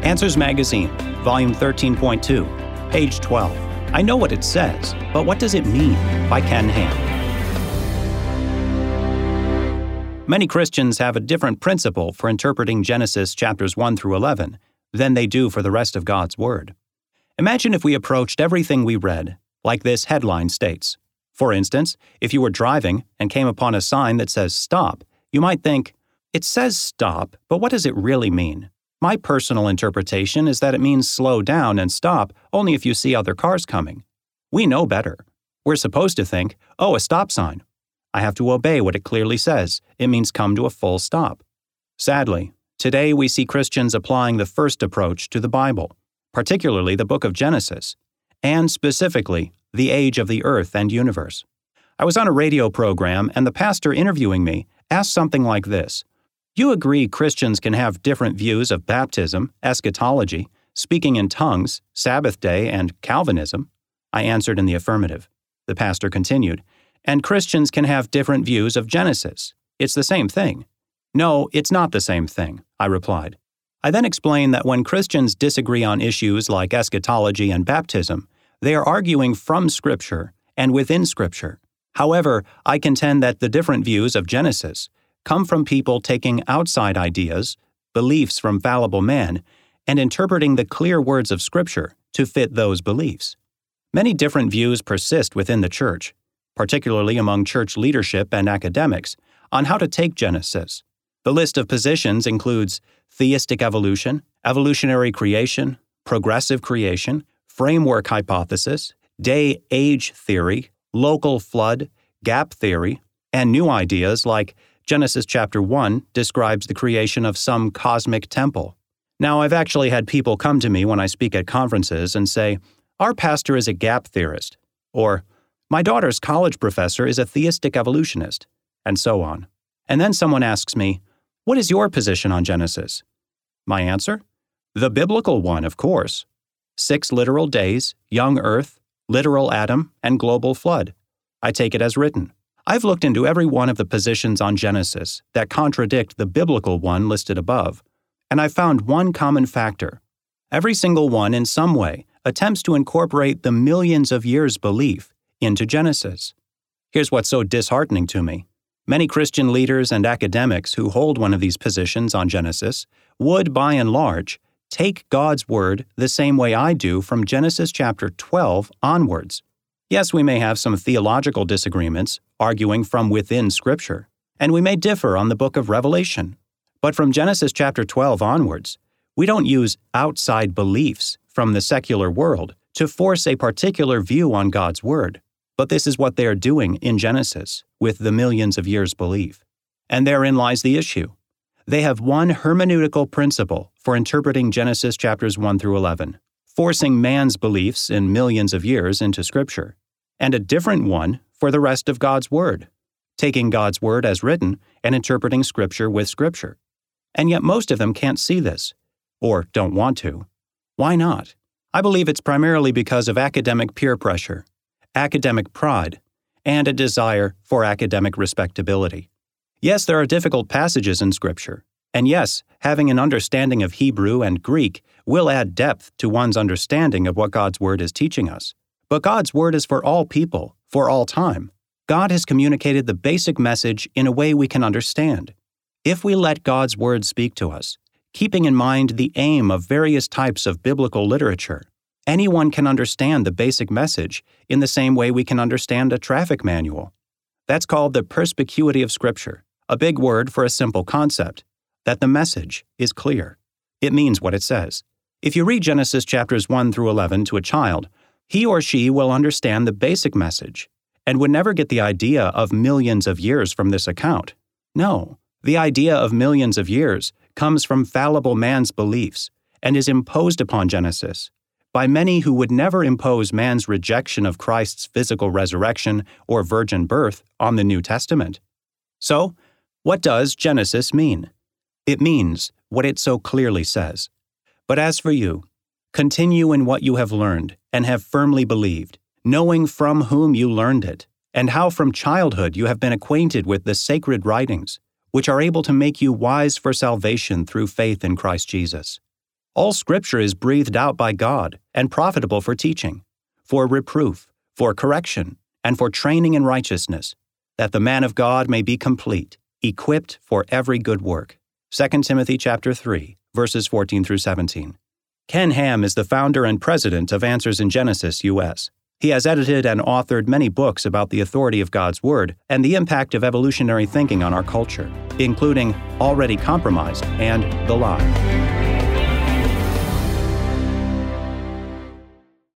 Answers Magazine, Volume 13.2, page 12. I know what it says, but what does it mean? By Ken Ham. Many Christians have a different principle for interpreting Genesis chapters 1 through 11 than they do for the rest of God's Word. Imagine if we approached everything we read like this headline states. For instance, if you were driving and came upon a sign that says stop, you might think, it says stop, but what does it really mean? My personal interpretation is that it means slow down and stop only if you see other cars coming. We know better. We're supposed to think, oh, a stop sign. I have to obey what it clearly says. It means come to a full stop. Sadly, today we see Christians applying the first approach to the Bible, particularly the book of Genesis, and specifically, the age of the earth and universe. I was on a radio program and the pastor interviewing me asked something like this. You agree Christians can have different views of baptism, eschatology, speaking in tongues, Sabbath day, and Calvinism? I answered in the affirmative. The pastor continued, and Christians can have different views of Genesis. It's the same thing. No, it's not the same thing, I replied. I then explained that when Christians disagree on issues like eschatology and baptism, they are arguing from Scripture and within Scripture. However, I contend that the different views of Genesis come from people taking outside ideas, beliefs from fallible man, and interpreting the clear words of Scripture to fit those beliefs. Many different views persist within the church, particularly among church leadership and academics, on how to take Genesis. The list of positions includes theistic evolution, evolutionary creation, progressive creation, framework hypothesis, day-age theory, local flood, gap theory, and new ideas like Genesis chapter 1 describes the creation of some cosmic temple. Now, I've actually had people come to me when I speak at conferences and say, our pastor is a gap theorist, or my daughter's college professor is a theistic evolutionist, and so on. And then someone asks me, what is your position on Genesis? My answer? The biblical one, of course. 6 literal days, young earth, literal Adam, and global flood. I take it as written. I've looked into every one of the positions on Genesis that contradict the biblical one listed above, and I've found one common factor. Every single one in some way attempts to incorporate the millions of years belief into Genesis. Here's what's so disheartening to me. Many Christian leaders and academics who hold one of these positions on Genesis would, by and large, take God's Word the same way I do from Genesis chapter 12 onwards. Yes, we may have some theological disagreements, arguing from within Scripture, and we may differ on the book of Revelation. But from Genesis chapter 12 onwards, we don't use outside beliefs from the secular world to force a particular view on God's Word. But this is what they are doing in Genesis with the millions of years belief. And therein lies the issue. They have one hermeneutical principle for interpreting Genesis chapters 1 through 11, forcing man's beliefs in millions of years into Scripture, and a different one for the rest of God's Word, taking God's Word as written and interpreting Scripture with Scripture. And yet most of them can't see this, or don't want to. Why not? I believe it's primarily because of academic peer pressure, academic pride, and a desire for academic respectability. Yes, there are difficult passages in Scripture, and yes, having an understanding of Hebrew and Greek will add depth to one's understanding of what God's Word is teaching us. But God's Word is for all people, for all time. God has communicated the basic message in a way we can understand. If we let God's Word speak to us, keeping in mind the aim of various types of biblical literature, anyone can understand the basic message in the same way we can understand a traffic manual. That's called the perspicuity of Scripture, a big word for a simple concept, that the message is clear. It means what it says. If you read Genesis chapters 1 through 11 to a child, he or she will understand the basic message and would never get the idea of millions of years from this account. No, the idea of millions of years comes from fallible man's beliefs and is imposed upon Genesis by many who would never impose man's rejection of Christ's physical resurrection or virgin birth on the New Testament. So, what does Genesis mean? It means what it so clearly says. But as for you, continue in what you have learned and have firmly believed, knowing from whom you learned it, and how from childhood you have been acquainted with the sacred writings, which are able to make you wise for salvation through faith in Christ Jesus. All Scripture is breathed out by God and profitable for teaching, for reproof, for correction, and for training in righteousness, that the man of God may be complete, equipped for every good work. 2 Timothy chapter 3, verses 14 through 17. Ken Ham is the founder and president of Answers in Genesis U.S. He has edited and authored many books about the authority of God's Word and the impact of evolutionary thinking on our culture, including Already Compromised and The Lie.